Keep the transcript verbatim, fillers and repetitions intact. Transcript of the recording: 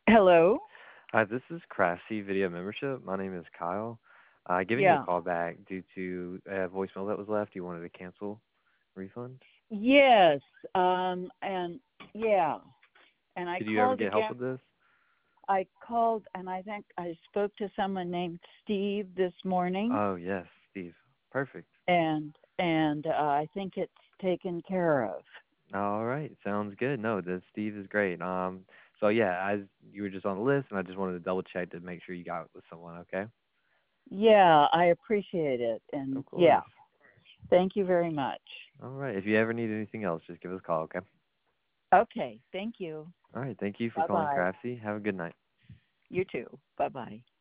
Hello? Hi, this is Craftsy Video Membership. My name is Kyle. Uh, giving you a Yeah. call back due to a voicemail that was left. You wanted to cancel refund. Yes. Um and yeah. And I Did you ever called get help again. with this? I called and I think I spoke to someone named Steve this morning Oh, yes, Steve. Perfect. and and uh, I think it's taken care of. All right, sounds good. No, this Steve is great. Um, so yeah, I you were just on the list, and I just wanted to double check to make sure you got with someone. Okay. Yeah, I appreciate it. And Of yeah, course. thank you very much. All right. If you ever need anything else, just give us a call. Okay. Okay, thank you. All right. Thank you for calling Bye-bye. Craftsy. Have a good night. You too. Bye-bye.